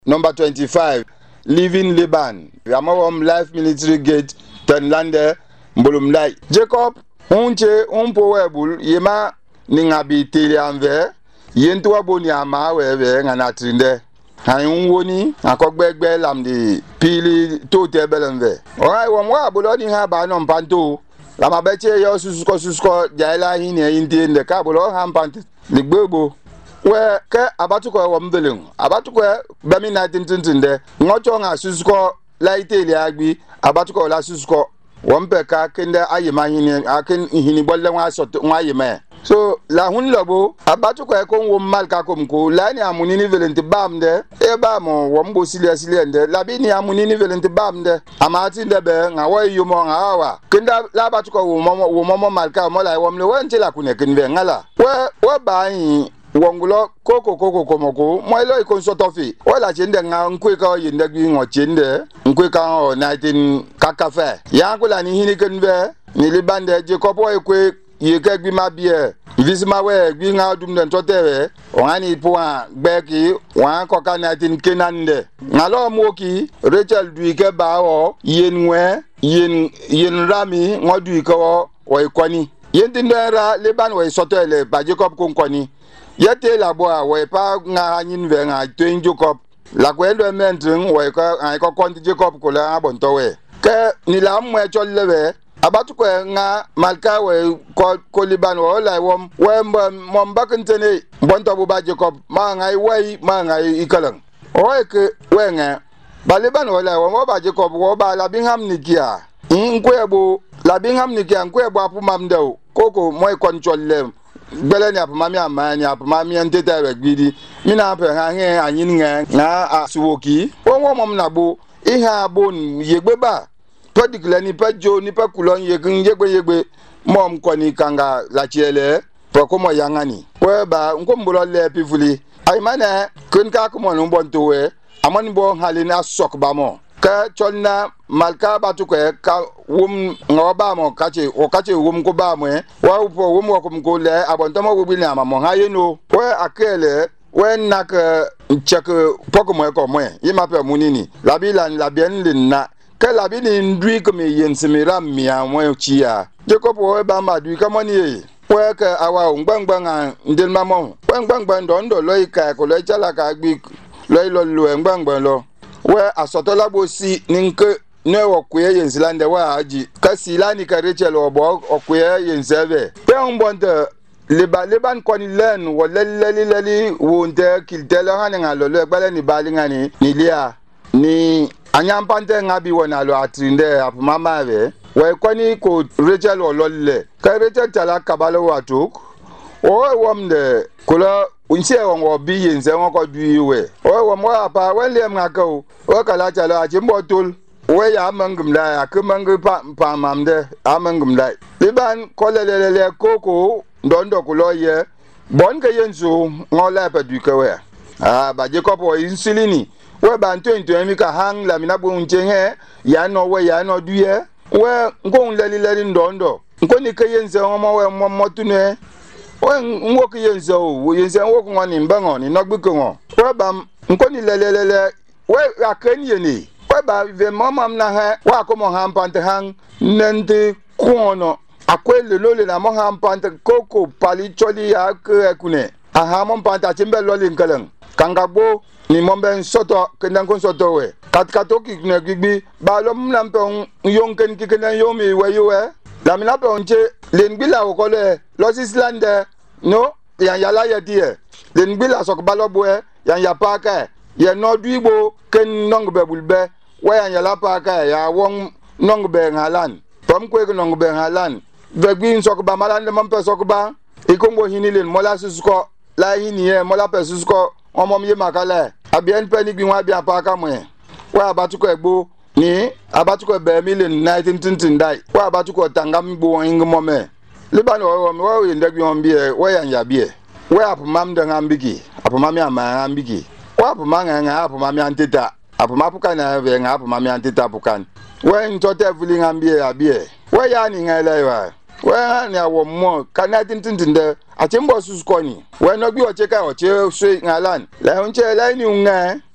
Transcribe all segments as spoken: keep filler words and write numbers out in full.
Number twenty-five, Living Liban. Yamawam Life Military Gate, Tenlande, Mbulumlai. Jacob, unche, unpowebul, yema, ningabi tili anve, yentua boni ama wewe, nganatrinde. Hayungwoni, akokbegbe lamdi, pili, tote belenve. Oray, wamwa, buloni haba non panto. Lama beche yo susko susko, jaila hine, indi, inde, kabulo, hampante, ligbebo. We ke abatuko wamvelung abatuko bami na tintintinde ngocho nga susuko la iteli agbi abatuko la susuko wampe ka kende ayima hini akin hini bolle wa sot wa yime so la hun lobo abatuko e kon wom malka komko la ni amunini velenti bamde e bamo wombo silia siliende la bi ni amunini velenti bamde amati ndebe nga wa yumo nga awa kenda la abatuko wo momo wo momo malka mo la womle wonte la kune kinve ngala we we bayi wongulo koko koko komoko moilo ikonsotofi wala chende nga nkweka yinde gwi ngo chende nkweka o nineteen kakafe yakula ni hini kenve ni libande Jacob wa ekwe yeke gwi mabie visima we gwi nga dumden totewe ongani poa gbeki wa koka nineteen kenande ngalo moki Rachel duike bawo yenwe yen yen rami ngoduike wo o ikoni yendindera liban wa sotele ba Jacob konkoni yete la boa we pa nga nyin ve nga twen Jacob la kwelo mentring we ka ai ko konti Jacob ko la bonto we ke ni la mwe chollebe abatu ko nga malka we ko ko liban wo la wom we mom bakentene bonto bu ba Jacob ma nga we ma nga ikalang o ke we nga ba liban wo la wo ba Jacob wo ba la bingham nikia nkwebo la bingham nikia nkwebo apumamdo koko moy kontrolle gbele ni apamami amani apamami entete regbidi mina pe ha he anyin nga na asuwoki won mom na bo ihe abon yegbeba particular ni pejo ni pekulon yegun yegbe yegbe mom koni kanga la chiele pokomo yangani we ba nkombulo le pivuli ay mana kun ka ko mon bonto we amani bo halina sok ba mo ka cholna malka batu ko ka wum ngoba mo kache o kache wum ko ba mo wa upo wum ko ko le abonto mo bi na mo ha yeno we akele we nak check poko mo ko mo yima pe munini labila labien linna ka labini ndui ko me yensimira mia mo chia Jacob we ba ma du ka mo ni we ka awa ngbangban ndel mamo we ngbangban ndo ndo lo ika ko le chala ka gbi lo lo lo ngbangban lo we asotola bosi ninke ne okwe yensilande wa aji kasilani ka Rachel obo okwe yenseve pe onbonde leba leban koni len wo leleli leli wonde kiltela haninga lo le gbale ni balinga ni nilia ni anyampante ngabi wona lo atrinde apumama be we koni ko Rachel ololle ka Rachel tala kabalo watuk o womde kula unse wongo bi yense wonko duiwe o wo mo apa welem ngako o kala chala jimbotul we ya mangum la ya kumang pa pa mamde amangum la liban kolelele koko ndondo kuloye bon ke yensu ngola pa duike we ah ba Jacob o insulini we ban twenty mi ka hang la mina bu njenhe ya no we ya no duye we ngon lelele ndondo nkoni ke yense mo we mo motune we nwoke yenzo we yenzo nwoke ngoni mbango ni nogbiko ngo we bam nkoni lelelele we akeni ni we ba ve mamam na ha wa ko mo hampante hang nende kuono akwele lole na mo hampante koko pali choli ya kune aha mo panta chimbe lole nkalang kangabo ni mombe soto kendan kon soto we kat katoki ne gbi ba lo mlampe yonken kikene yomi we yowe la mina pe onche lengbila okole los islande no yan yala yedie lengbila sokbalo boe yan yapaka ye no duibo ken nongbe bulbe wa yan yala paka ya won nongbe ngalan tom ko ko nongbe ngalan begbi sokba malande mampe sokba ikongo hinilen mola susko la hiniye mola pe susko omom ye makale abien peni gbi wa bia paka mo wa abatuko egbo ni abatuko be million nineteen tintin dai wa abatuko tangam bo ngmo me liban wo wo wo ndegbi on bie wo yan ya bie wo apumam de ngambiki apumam ya ma ngambiki wo apumam nga apumam ya ntita apumam puka na ve nga apumam ya ntita pukan wo ntote vuli ngambie ya bie wo ya ni ngale wa wo ni awo mo kana tintin de achimbo suskoni wo no gbi o cheka o che swe ngalan la unche la ni unga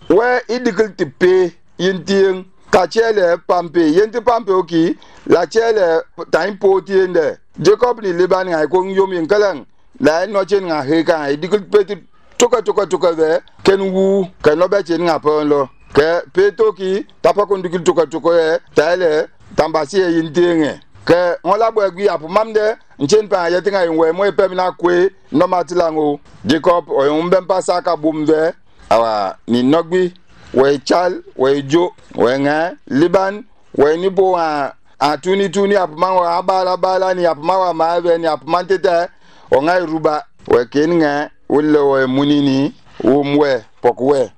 we idikil ti pe yintieng ka chele pampe yenti pampe oki la chele time potiende Jacob ni Laban ngai ko yom yin kalang la no chen nga he ka idikil pe toka toka toka ve ken wu ken no be chen nga pon lo ke pe toki tapa ko dikil toka toka e tale tambasi yintienge ke on la bwa gwi apu mamde nchen pa yeti nga ywe mo pe na kwe no matilango Jacob o yum ben pasa ka bumve awa ni nogbi we chal we jo we nga Liban we ni bo a atuni tuni apuma wa abala bala ni apuma wa maave ni apuma tete o nga ruba we ken nga ulle we munini umwe pokwe